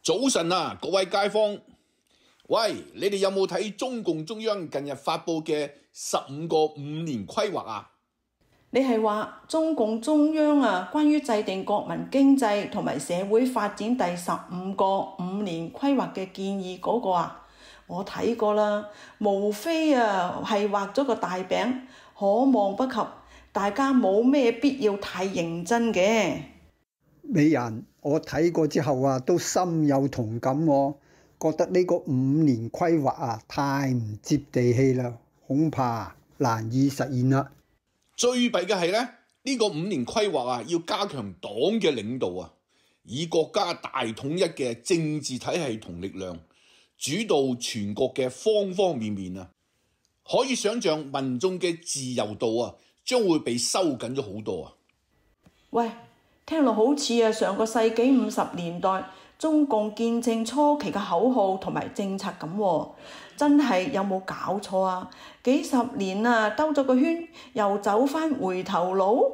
早晨啊，各位街坊，喂，你哋有冇睇中共中央近日發佈嘅15個5年規劃啊？ 你係話中共中央關於制定國民經濟同埋社會發展第15個5年規劃嘅建議嗰個啊？我睇過啦，無非係畫咗個大餅，可望不及，大家冇咩必要太認真嘅。 美人，我睇過之後都深有同感喎，覺得呢個5年規劃太唔接地氣啦，恐怕難以實現啦。 最弊嘅係咧，呢個5年規劃要加強黨嘅領導啊，以國家大統一嘅政治體系同力量，主導全國嘅方方面面啊。可以想象民眾嘅自由度將會被收緊咗好多啊。 喂，聽落好似上個世紀50年代中共建政初期嘅口號同埋政策咁喎，真係有冇搞錯啊？幾十年兜咗個圈，又走返回頭路。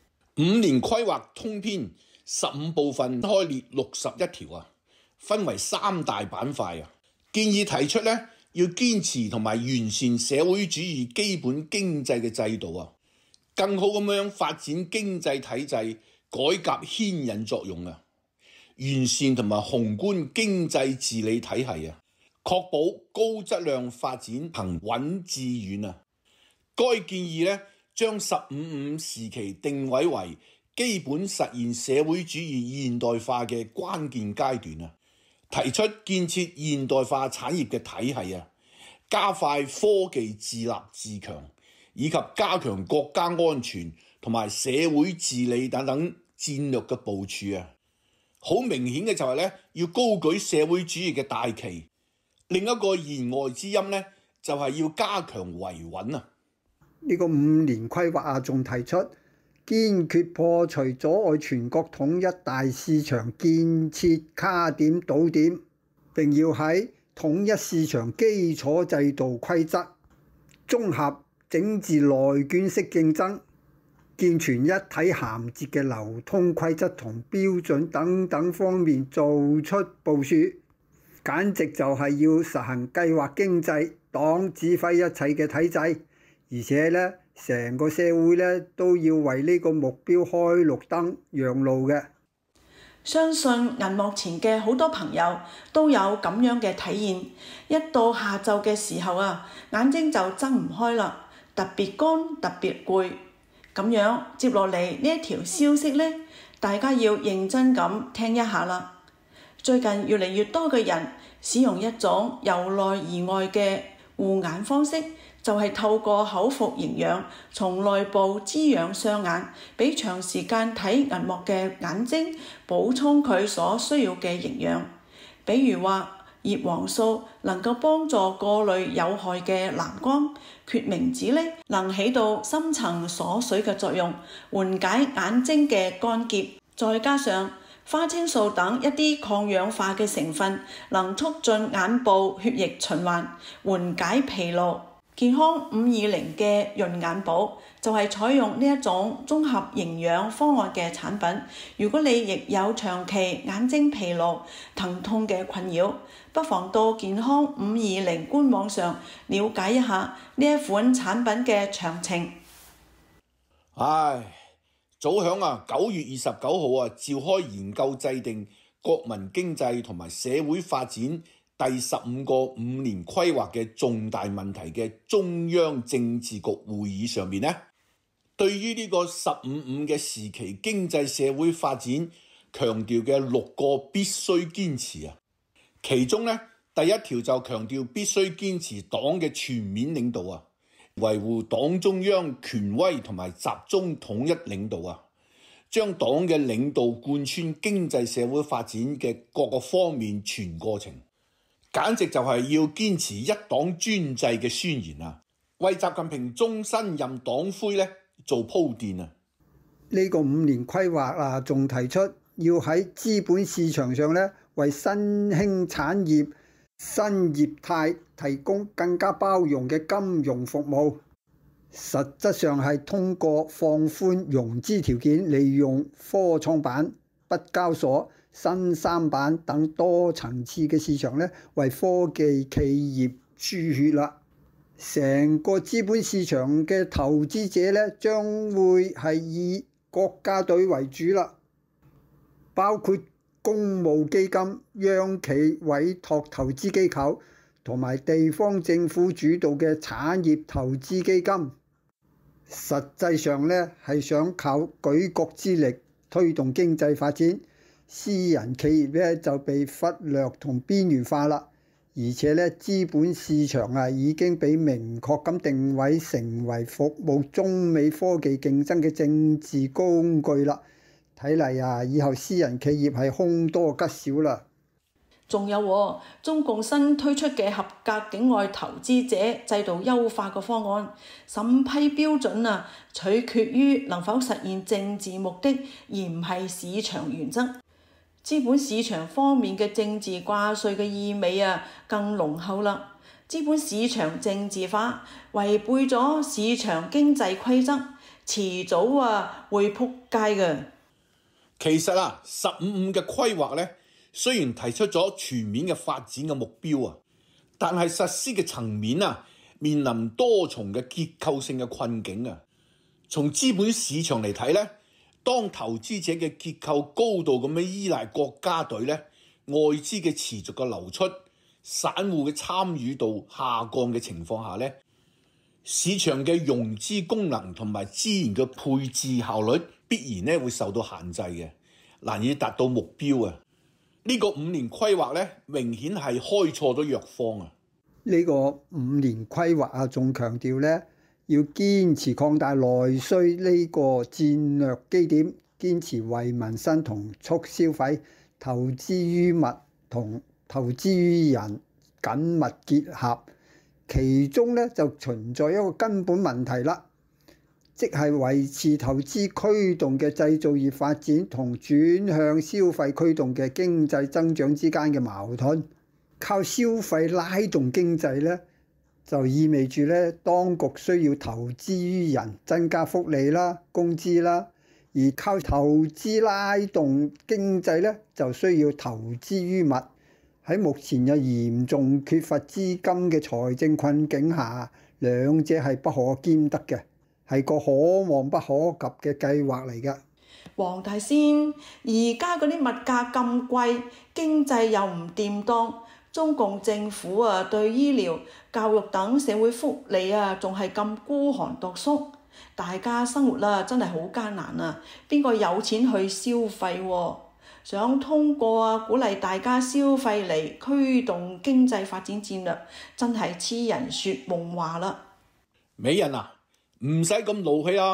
5年規劃通篇15部分，開列61條啊，分為3大板塊啊。建議提出咧，要堅持同埋完善社會主義基本經濟嘅制度啊，更好咁樣發展經濟體制，改革牽引作用啊，完善同埋宏觀經濟治理體系啊，確保高質量發展行穩致遠啊。該建議咧，將15.5時期定位為基本實現社會主義現代化嘅關鍵階段啊，提出建設現代化產業嘅體系啊，加快科技自立自強，以及加強國家安全同埋社會治理等等戰略嘅部署啊。好明顯嘅就係咧，要高舉社會主義嘅大旗。另一個言外之音咧，就係要加強維穩啊。 呢個5年規劃仲提出堅決破除阻礙全國統一大市場建設卡點堵點，並要喺統一市場基礎制度規則、綜合整治內卷式競爭、健全一體銜接嘅流通規則同標準等等方面做出部署，簡直就係要實行計劃經濟、黨指揮一切嘅體制。而且咧，成個社會咧都要為呢個目標開綠燈讓路嘅。 相信銀幕前嘅好多朋友都有咁樣嘅體驗，一到下晝嘅時候眼睛就睜唔開啦，特別乾，特別攰。咁樣接落嚟呢一條消息呢，大家要認真咁聽一下啦。最近越嚟越多嘅人使用一種由內而外嘅護眼方式，就係透過口服營養，從內部滋養雙眼，俾長時間睇銀幕嘅眼睛補充佢所需要嘅營養。比如話葉黃素能夠幫助過濾有害嘅藍光，決明子呢能起到深層鎖水嘅作用，緩解眼睛嘅乾澀。再加上花青素等一啲抗氧化嘅成分，能促進眼部血液循環，緩解疲勞。健康520嘅潤眼寶就係採用呢一種綜合營養方案嘅產品。如果你亦有長期眼睛疲勞、疼痛嘅困擾，不妨到健康520官網上了解一下呢一款產品嘅詳情。 早響9月29號召開研究制定國民經濟同埋社會發展第15個5年規劃嘅重大問題嘅中央政治局會議上面呢，對於呢個15.5嘅時期經濟社會發展強調嘅6個必須堅持啊，其中呢第1條就強調必須堅持黨嘅全面領導啊，維護黨中央權威同埋集中統一領導啊，將黨嘅領導貫穿經濟社會發展嘅各個方面全過程。簡直就係要堅持一黨專制嘅宣言啊，為習近平終身任黨魁咧做鋪墊啊！ 呢個5年規劃仲提出要喺資本市場上咧，為新興產業、新業態提供更加包容嘅金融服務。實質上係通過放寬融資條件，利用科創板、北交所、 新三板等多層次嘅市場咧，為科技企業輸血啦。成個資本市場嘅投資者咧，將會係以國家隊為主啦，包括公募基金、央企委託投資機構同埋地方政府主導嘅產業投資基金。實際上咧，係想靠舉國之力推動經濟發展，私人企業咧就被忽略同邊緣化啦。而且咧，資本市場已經被明確咁定位成為服務中美科技競爭嘅政治工具啦。睇嚟以後私人企業係凶多吉少啦。 仲有中共新推出嘅合格境外投資者制度優化嘅方案，審批標準取決於能否實現政治目的，而唔係市場原則。資本市場方面嘅政治掛帥嘅意味更濃厚啦。資本市場政治化，違背咗市場經濟規則，遲早會撲街嘅。 其實15.5嘅規劃咧，雖然提出咗全面嘅發展嘅目標但係實施嘅層面面臨多重嘅結構性嘅困境從資本市場嚟睇咧，當投資者嘅結構高度咁樣依賴國家隊咧，外資嘅持續嘅流出，散戶嘅參與度下降嘅情況下咧，市場嘅融資功能同埋資源嘅配置效率必然咧會受到限制嘅，難以達到目標呢個5年規劃咧，明顯係開錯咗藥方呢個5年規劃仲強調咧，要堅持擴大內需呢個戰略基點，堅持為民生同促消費，投資於物同投資於人緊密結合。其中咧就存在一個根本問題啦，即係維持投資驅動嘅製造業發展同轉向消費驅動嘅經濟增長之間嘅矛盾。靠消費拉動經濟咧，就意味住咧當局需要投資於人，增加福利啦、工資啦；而靠投資拉動經濟咧，就需要投資於物。喺目前有嚴重缺乏資金嘅財政困境下，兩者係不可兼得嘅，係個可望不可及嘅計劃嚟㗎。 黃大仙，而家嗰啲物價咁貴，經濟又唔掂當，中共政府對醫療、教育等社會福利仲係咁孤寒獨縮，大家生活真係好艱難邊個有錢去消費想通過鼓勵大家消費嚟驅動經濟發展戰略，真係痴人說夢話啦！ 美人唔使咁勞氣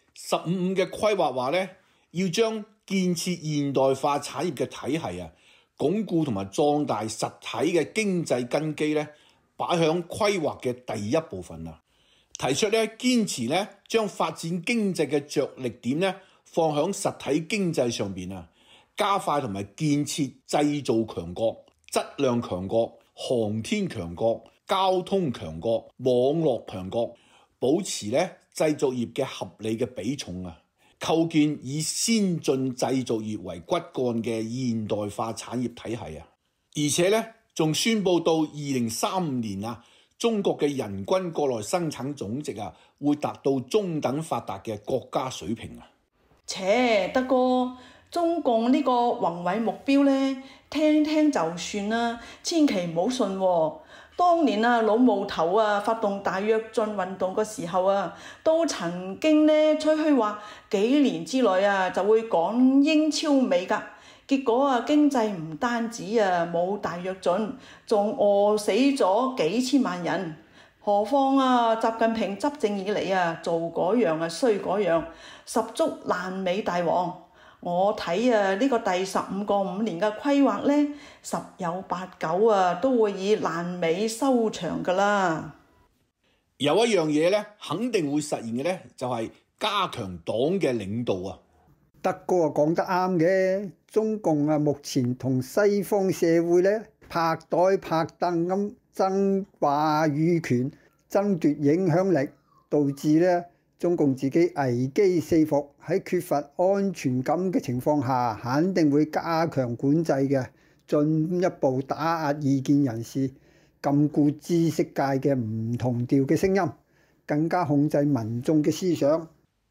15.5嘅規劃話咧，要將建設現代化產業嘅體系鞏固同埋壯大實體嘅經濟根基咧，擺響規劃嘅第一部分提出咧堅持咧將發展經濟嘅着力點咧放響實體經濟上邊加快同埋建設製造強國、質量強國、航天強國、交通強國、網絡強國，保持咧製造業嘅合理嘅比重構建以先進製造業為骨幹嘅現代化產業體系而且咧仲宣布到2035年中國嘅人均國內生產總值會達到中等發達嘅國家水平德哥，中共呢個宏偉目標咧，聽聽就算啦，千祈唔好信當年老毛頭發動大躍進運動嘅時候都曾經咧吹噓話幾年之內就會趕英超美㗎，結果經濟唔單止冇大躍進，仲餓死咗幾千萬人。何況習近平執政以嚟做嗰樣衰嗰樣，十足爛尾大王。我睇呢個第15個5年嘅規劃咧，10有8、9都會以爛尾收場㗎啦。 有一樣嘢咧，肯定會實現嘅咧，就係加強黨嘅領導德哥講得啱嘅，中共目前同西方社會咧拍台拍凳咁爭話語權、爭奪影響力，導致咧中共自己危機四伏，喺缺乏安全感嘅情況下，肯定會加強管制嘅，進一步打壓異見人士，禁錮知識界嘅唔同調嘅聲音，更加控制民眾嘅思想。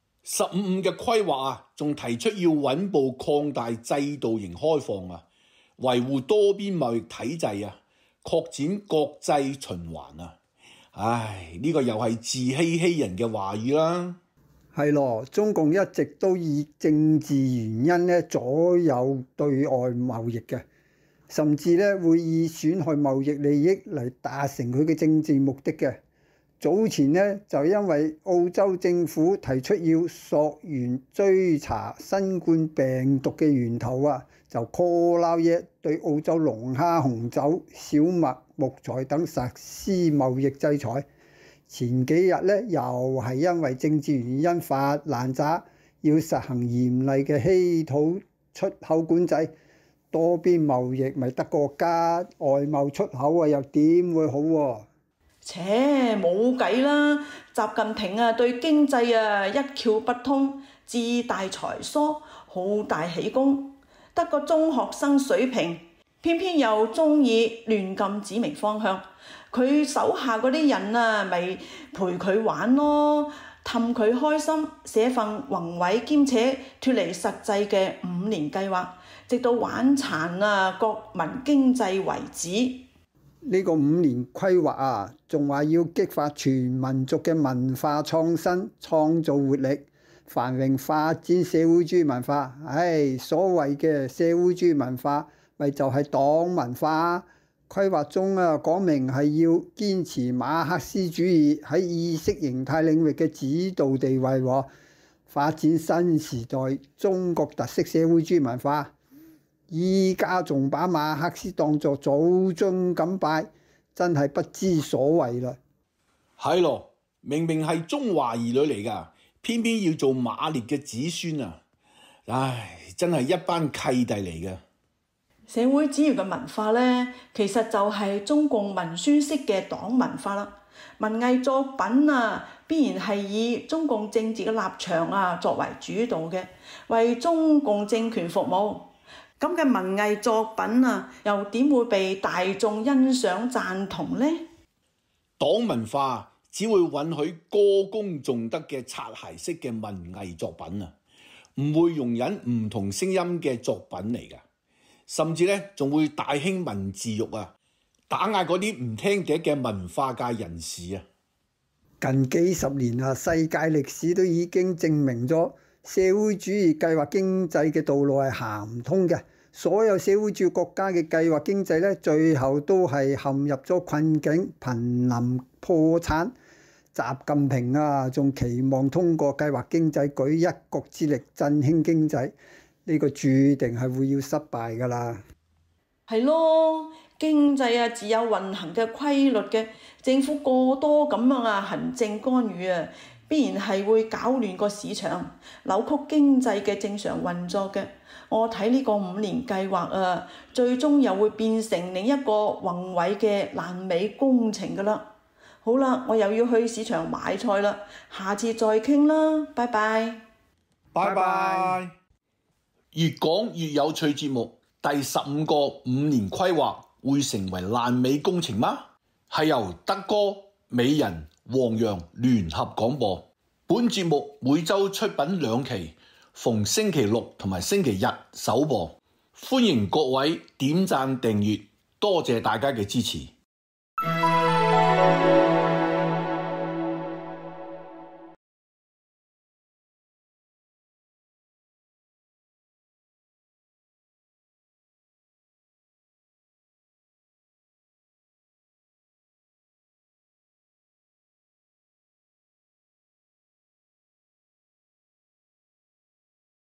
15嘅規劃啊，仲提出要穩步擴大制度型開放啊，維護多邊貿易體制啊，擴展國際循環啊。唉，呢個又係自欺欺人嘅話語啦。 係咯，中共一直都以政治原因咧左右對外貿易嘅，甚至咧會以損害貿易利益嚟達成佢嘅政治目的嘅。早前呢，就因為澳洲政府提出要溯源追查新冠病毒嘅源頭啊，就 call 撈嘢對澳洲龍蝦、紅酒、小麥、木材等實施貿易制裁。前幾日呢，又係因為政治原因發爛渣，要實行嚴厲嘅稀土出口管制，多邊貿易咪得個加，外貿出口啊又點會好喎？ 切，冇計啦！習近平啊，對經濟啊一竅不通，志大才疏，好大喜功，得個中學生水平，偏偏又中意亂咁指明方向。佢手下嗰啲人啊，咪陪佢玩咯，氹佢開心，寫份宏偉兼且脫離實際嘅5年計劃，直到玩殘啊國民經濟為止。 呢個5年規劃啊，仲話要激發全民族嘅文化創新，創造活力，繁榮發展社會主義文化。所謂嘅社會主義文化，咪就係黨文化。規劃中啊，講明係要堅持馬克思主義喺意識形態領域嘅指導地位，發展新時代中國特色社會主義文化。依家仲把馬克思當作祖宗咁拜，真係不知所謂啦。 係咯，明明係中華兒女嚟㗎，偏偏要做馬列嘅子孫啊！唉，真係一班契弟嚟嘅。 社會主義嘅文化呢，其實就係中共文宣式嘅黨文化啦。文藝作品啊，必然係以中共政治嘅立場啊作為主導嘅，為中共政權服務。咁嘅文藝作品啊，又點會被大眾欣賞贊同呢？ 黨文化只會允許歌功頌德嘅擦鞋式嘅文藝作品啊，唔會容忍唔同聲音嘅作品嚟㗎，甚至咧仲會大興文字獄啊，打壓嗰啲唔聽笛嘅文化界人士啊。 近幾十年啊，世界歷史都已經證明咗，社會主義計劃經濟嘅道路係行唔通嘅。所有社會主義國家嘅計劃經濟咧，最後都係陷入咗困境，瀕臨破產。習近平啊，仲期望通過計劃經濟舉一國之力振興經濟，呢個注定係會要失敗㗎啦。 係咯，經濟啊自有運行嘅規律嘅，政府過多咁樣啊行政干預啊，必然係會搞亂個市場，扭曲經濟嘅正常運作嘅。我睇呢個5年計劃啊，最終又會變成另一個宏偉嘅爛尾工程㗎啦。好啦，我又要去市場買菜啦，下次再傾啦，拜拜。 拜拜。越講越有趣節目，第15個5年規劃會成為爛尾工程嗎？係由德哥、美人、黃洋聯合廣播。本節目每週出品2期。逢星期六同埋星期日首播，歡迎各位點讚訂閱，多謝大家嘅支持。